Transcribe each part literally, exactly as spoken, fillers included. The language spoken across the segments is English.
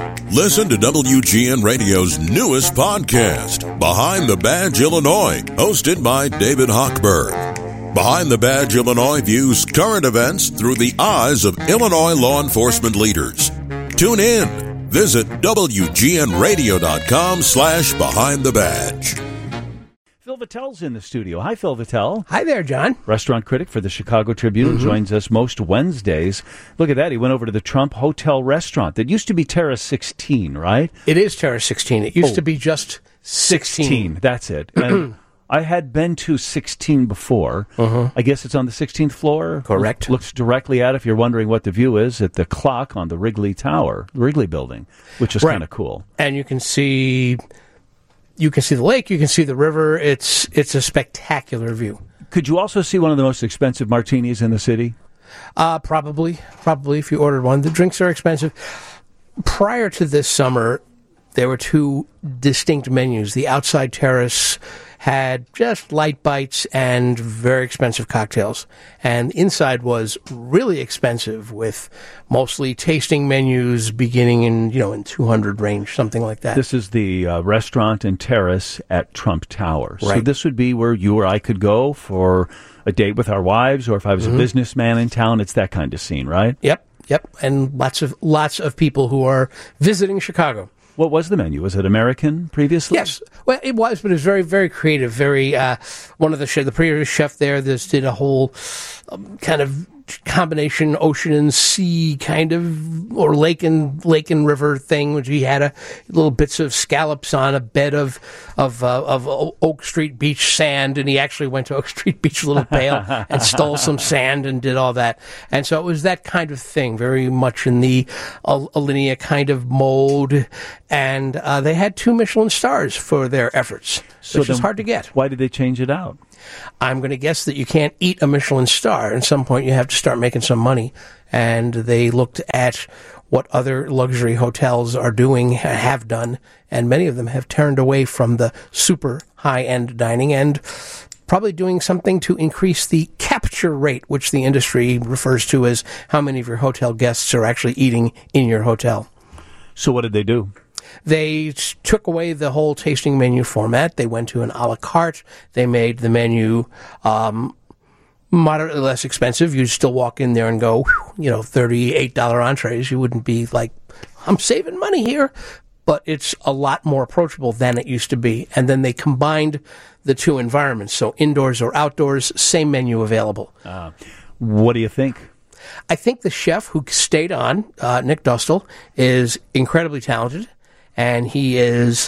Listen to W G N Radio's newest podcast, Behind the Badge Illinois, hosted by David Hochberg. Behind the Badge Illinois views current events through the eyes of Illinois law enforcement leaders. Tune in. Visit W G N radio dot com slash behind the badge. Phil Vitel's in the studio. Hi, Phil Vitel. Hi there, John. Restaurant critic for the Chicago Tribune, mm-hmm. joins us most Wednesdays. Look at that. He went over to the Trump Hotel restaurant that used to be Terrace sixteen, right? It is Terrace sixteen. It used oh, to be just sixteen. sixteen, that's it. And I had been to sixteen before. Uh-huh. I guess it's on the sixteenth floor. Correct. Looks directly at, if you're wondering what the view is, at the clock on the Wrigley Tower, Wrigley Building, which is right. kind of cool. And you can see... You can see the lake, you can see the river. It's it's a spectacular view. Could you also see one of the most expensive martinis in the city? Uh, probably. Probably, if you ordered one. The drinks are expensive. Prior to this summer, there were two distinct menus. The outside terrace had just light bites and very expensive cocktails. And inside was really expensive with mostly tasting menus beginning in, you know, in two hundred range, something like that. This is the uh, restaurant and terrace at Trump Tower. Right. So this would be where you or I could go for a date with our wives, or if I was mm-hmm. a businessman in town, it's that kind of scene, right? Yep, yep. And lots of lots of people who are visiting Chicago. What was the menu? Was it American previously? Yes. Well, it was, but it was very, very creative. Very, uh, one of the chef, the previous chef there, this did a whole um, kind of combination ocean and sea kind of, or lake and lake and river thing, which he had a little bits of scallops on a bed of of uh, of Oak Street Beach sand, and he actually went to Oak Street Beach with a little pail and stole some sand and did all that. And so it was that kind of thing, very much in the uh, Alinea kind of mode. And uh, they had two Michelin stars for their efforts, so which is hard to get. Why did they change it out? I'm going to guess that you can't eat a Michelin star. At some point, you have to start making some money. And they looked at what other luxury hotels are doing, have done, and many of them have turned away from the super high-end dining and probably doing something to increase the capture rate, which the industry refers to as how many of your hotel guests are actually eating in your hotel. So what did they do? They took away the whole tasting menu format. They went to an a la carte. They made the menu um, moderately less expensive. You'd still walk in there and go, you know, thirty-eight dollars entrees. You wouldn't be like, I'm saving money here. But it's a lot more approachable than it used to be. And then they combined the two environments. So indoors or outdoors, same menu available. Uh, what do you think? I think the chef who stayed on, uh, Nick Dostal, is incredibly talented. And he is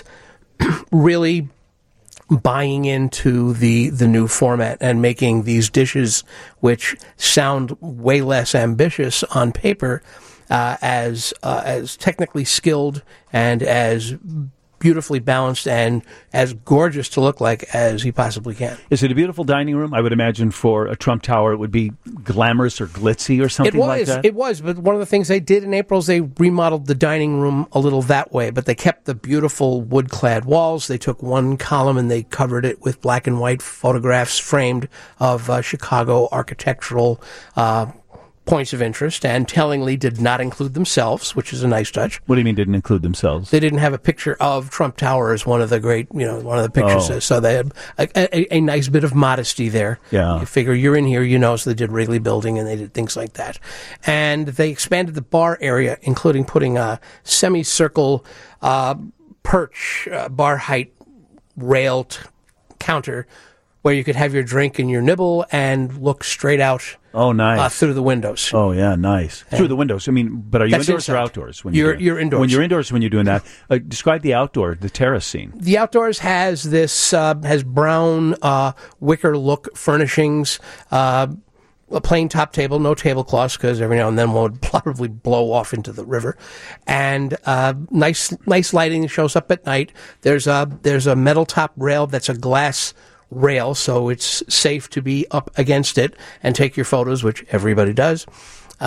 really buying into the the new format and making these dishes, which sound way less ambitious on paper, uh, as uh, as technically skilled and as beautifully balanced and as gorgeous to look like as he possibly can. Is it a beautiful dining room? I would imagine for a Trump Tower it would be glamorous or glitzy or something it was, like that. It was, but one of the things they did in April is they remodeled the dining room a little that way, but they kept the beautiful wood-clad walls. They took one column and they covered it with black and white photographs framed of uh, Chicago architectural uh points of interest, and tellingly did not include themselves, which is a nice touch. What do you mean didn't include themselves? They didn't have a picture of Trump Tower as one of the great, you know, one of the pictures. Oh. So they had a, a, a nice bit of modesty there. Yeah. You figure you're in here, you know, so they did Wrigley Building and they did things like that. And they expanded the bar area, including putting a semicircle uh, perch, uh, bar height railed counter where you could have your drink and your nibble and look straight out. Oh, nice. Uh, through the windows. Oh, yeah, nice. And through the windows. I mean, but are you indoors inside. or outdoors? When you're you're, you're indoors. When you're indoors, when you're doing that, uh, describe the outdoor, the terrace scene. The outdoors has this, uh, has brown uh, wicker look furnishings, uh, a plain top table, no tablecloths, because every now and then one would probably blow off into the river, and uh, nice nice lighting that shows up at night. There's a, there's a metal top rail that's a glass rail, so it's safe to be up against it and take your photos, which everybody does. Uh,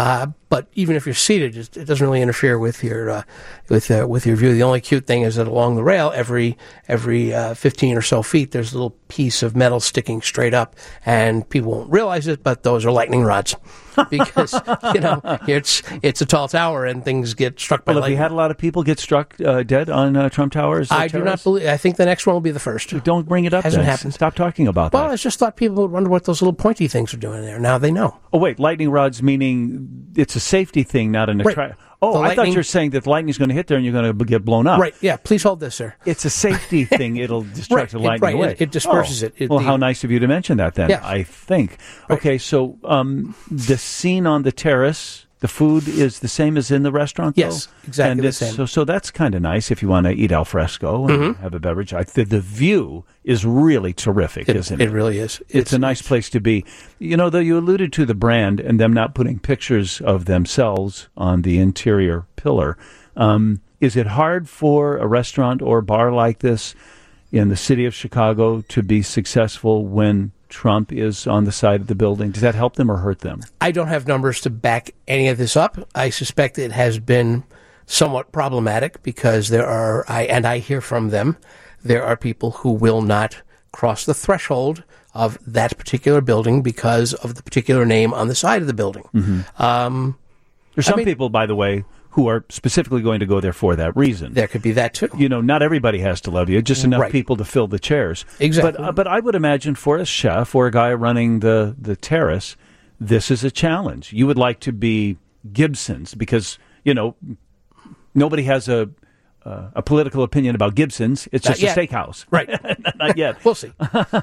But even if you're seated, it doesn't really interfere with your uh, with uh, with your view. The only cute thing is that along the rail, every every uh, fifteen or so feet, there's a little piece of metal sticking straight up, and people won't realize it, but those are lightning rods. Because, you know, it's it's a tall tower and things get struck by well, lightning. Have you had a lot of people get struck uh, dead on uh, Trump Towers? Uh, I do not believe. I think the next one will be the first. Don't bring it up. Hasn't then. happened. Stop talking about well, that. Well, I just thought people would wonder what those little pointy things are doing there. Now they know. Oh, wait. Lightning rods meaning it's a safety thing, not an attraction. Right. Oh, The I lightning- thought you were saying that lightning's going to hit there and you're going to get blown up. Right, yeah, please hold this, sir. It's a safety thing. It'll distract Right, the it- lightning right, away. it- it disperses Oh, it. It- Well, the- how nice of you to mention that then, Yeah. I think. Okay, so um, the scene on the terrace, the food is the same as in the restaurant, though? Yes, exactly and the it's- same. So, so that's kind of nice if you want to eat al fresco and Mm-hmm. have a beverage. I, the, the view is really terrific, It, isn't it? it really is. It's, a nice place to be. You know, though you alluded to the brand and them not putting pictures of themselves on the interior pillar, um, is it hard for a restaurant or bar like this in the city of Chicago to be successful when Trump is on the side of the building? Does that help them or hurt them? I don't have numbers to back any of this up. I suspect it has been somewhat problematic because there are, I and I hear from them, there are people who will not cross the threshold of that particular building because of the particular name on the side of the building. Mm-hmm. Um, There's some I mean- people, by the way, who are specifically going to go there for that reason. there could be that too. You know, not everybody has to love you, just enough Right. people to fill the chairs. Exactly. But, uh, but I would imagine for a chef or a guy running the, the terrace, this is a challenge. You would like to be Gibson's because, you know, nobody has a uh, a political opinion about Gibson's. It's Not just yet. a steakhouse. Right. Not yet. We'll see.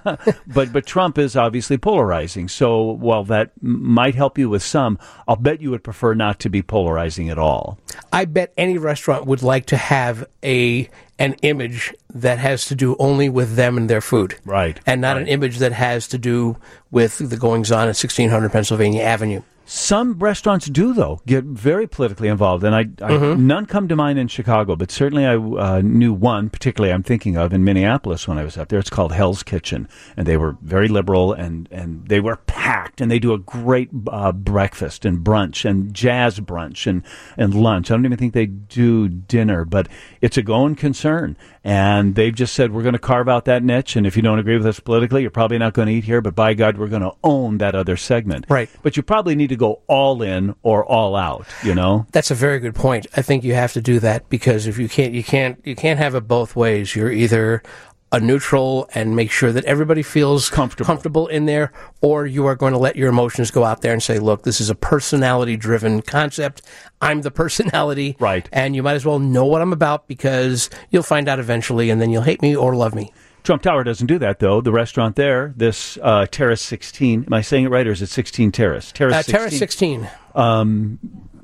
But but Trump is obviously polarizing. So while that m- might help you with some, I'll bet you would prefer not to be polarizing at all. I bet any restaurant would like to have a an image that has to do only with them and their food. Right. And not Right. an image that has to do with the goings-on at sixteen hundred Pennsylvania Avenue. Some restaurants do, though, get very politically involved, and I, I Mm-hmm. none come to mind in Chicago, but certainly I uh, knew one, particularly I'm thinking of in Minneapolis when I was up there. It's called Hell's Kitchen, and they were very liberal, and, and they were packed, and they do a great uh, breakfast and brunch and jazz brunch and, and lunch. I don't even think they do dinner, but it's a going concern, and they've just said, we're going to carve out that niche, and if you don't agree with us politically, you're probably not going to eat here, but by God, we're going to own that other segment. Right. But you probably need to go all in or all out, you know? That's a very good point. I think you have to do that because if you can't, you can't, you can't have it both ways. You're either a neutral and make sure that everybody feels Comfortable. comfortable in there, or you are going to let your emotions go out there and say, look, this is a personality-driven concept. I'm the personality. Right. And you might as well know what I'm about because you'll find out eventually and then you'll hate me or love me. Trump Tower doesn't do that, though. The restaurant there, this uh, Terrace sixteen, am I saying it right, or is it sixteen Terrace? Terrace Uh, sixteen. Terrace sixteen. Um,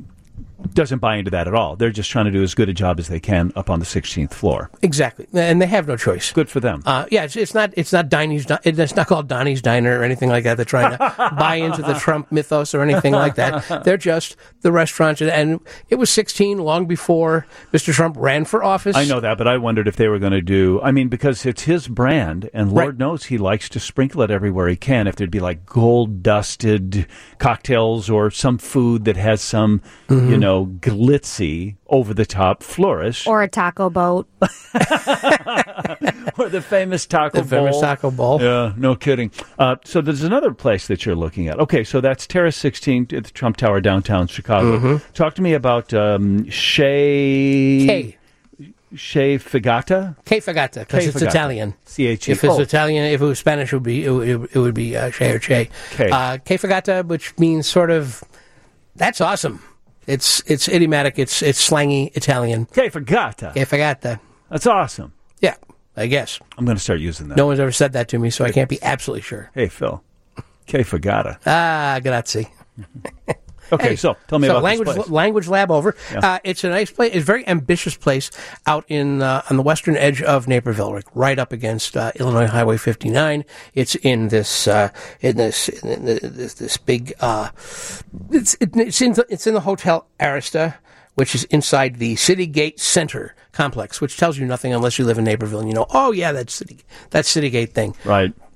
doesn't buy into that at all. They're just trying to do as good a job as they can up on the sixteenth floor. Exactly. And they have no choice. Good for them. Uh, yeah, it's, it's not it's not Donnie's. It's not called Donnie's Diner or anything like that. They're trying to buy into the Trump mythos or anything like that. They're just the restaurant, and it was sixteen long before Mister Trump ran for office. I know that, but I wondered if they were going to do. I mean, because it's his brand, and Lord Right. knows he likes to sprinkle it everywhere he can. If there'd be like gold dusted cocktails or some food that has some, Mm-hmm. you know, glitzy over the top flourish, Or a taco boat. or the famous taco The famous bowl. taco bowl. Yeah, no kidding. Uh, so there's another place that you're looking at. Okay, so that's Terrace sixteen at the Trump Tower, downtown Chicago. Mm-hmm. Talk to me about um, Shea K. Shea Fagata. K Fagata, because K it's Fagata. Italian. C H E. If it's Oh. Italian, if it was Spanish, it would be it would, it would be uh, Che or Che. K. Uh, K Fagata, which means sort of that's awesome. It's it's idiomatic. It's it's slangy Italian. K Fagata. K Fagata. That's awesome. Yeah, I guess. I'm going to start using that. No one's ever said that to me, so I can't be absolutely sure. Hey, Phil. K Fagata. Ah, grazie. Okay, Hey, so tell me so about language this place. language lab over. Yeah. Uh, it's a nice place. It's a very ambitious place out in uh, on the western edge of Naperville, like right up against uh, Illinois Highway fifty-nine. It's in this uh, in this in this, this big. Uh, it's it, it's in the, it's in the Hotel Arista, which is inside the City Gate Center complex, which tells you nothing unless you live in Naperville and you know, oh yeah, that's City that City Gate thing. Right.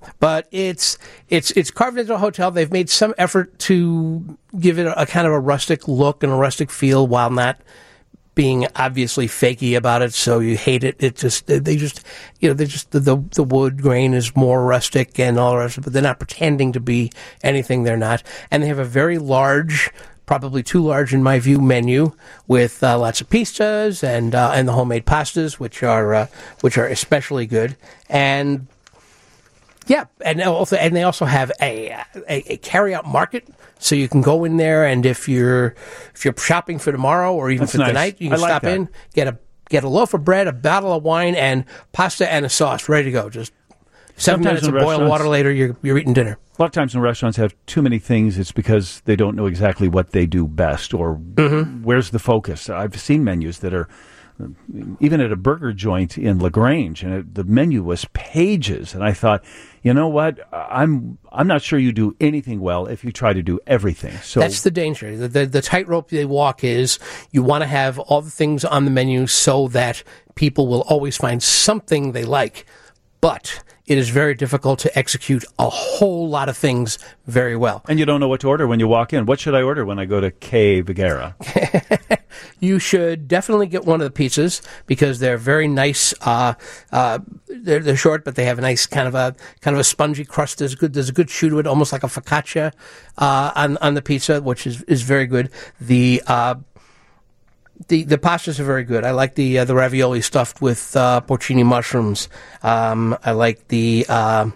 But it's it's it's carved into a hotel. They've made some effort to give it a, a kind of a rustic look and a rustic feel while not being obviously fakey about it, so you hate it. It just they just you know they just the, the the wood grain is more rustic and all the rest, but they're not pretending to be anything they're not. And they have a very large, probably too large in my view, menu with uh, lots of pizzas and uh, and the homemade pastas, which are uh, which are especially good. And yeah, and also and they also have a a, a carry out market. So you can go in there, and if you're if you're shopping for tomorrow or even That's for nice. tonight, you can like stop that. in, get a get a loaf of bread, a bottle of wine, and pasta and a sauce ready to go. Just seven Sometimes minutes of in boiled restaurants- water later, you're you're eating dinner. A lot of times when restaurants have too many things, it's because they don't know exactly what they do best or Mm-hmm. where's the focus. I've seen menus that are, even at a burger joint in LaGrange, and it, the menu was pages, and I thought, you know what, I'm I'm not sure you do anything well if you try to do everything. So That's the danger. The, the, the tightrope they walk is you want to have all the things on the menu so that people will always find something they like, but it is very difficult to execute a whole lot of things very well. and you don't know what to order when you walk in. What should I order when I go to K. Vigera? You should definitely get one of the pizzas because they're very nice. Uh, uh, they're, they're short, but they have a nice kind of a kind of a spongy crust. There's good. There's a good chew to it, almost like a focaccia uh, on on the pizza, which is, is very good. The uh, the the pastas are very good. I like the uh, the ravioli stuffed with uh, porcini mushrooms. Um, I like the. Uh,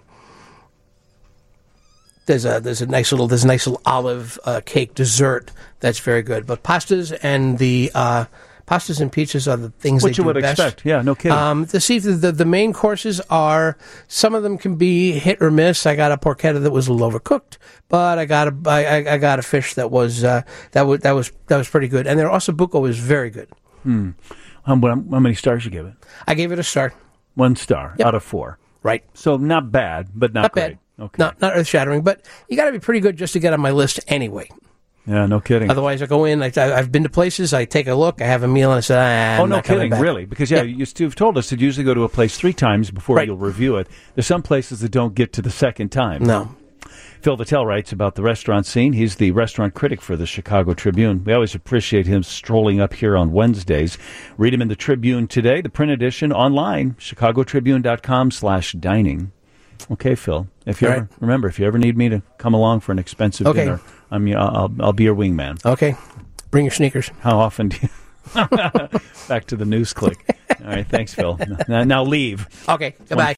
There's a there's a nice little there's a nice little olive uh, cake dessert that's very good. But pastas and the uh, pastas and pizzas are the things What they you do would best. expect. Yeah, no kidding. Um, the, see, the, the the main courses are some of them can be hit or miss. I got a porchetta that was a little overcooked, but I got a I, I- I got a fish that was uh, that was that was that was pretty good. And their ossobuco is very good. how, how many stars you give it? I gave it a star. One star Yep. out of four. Right. So not bad, but not, Not great. bad. Okay. Not not earth shattering, but you got to be pretty good just to get on my list anyway. Yeah, no kidding. Otherwise, I go in. I, I- I've been to places. I take a look. I have a meal, and I say, ah, Oh, I'm no not coming kidding, back. really? Because, yeah, Yeah. you, you've told us to usually go to a place three times before Right. you'll review it. There's some places that don't get to the second time. No. Phil Vitale writes about the restaurant scene. He's the restaurant critic for the Chicago Tribune. We always appreciate him strolling up here on Wednesdays. Read him in the Tribune today, the print edition, online, chicagotribune.com slash dining. Okay, Phil. If you All ever, right. remember, if you ever need me to come along for an expensive Okay. dinner, I'm, I'll, I'll be your wingman. Okay. Bring your sneakers. How often do you... Back to the news click. All right, thanks, Phil. Now, now leave. Okay. Goodbye.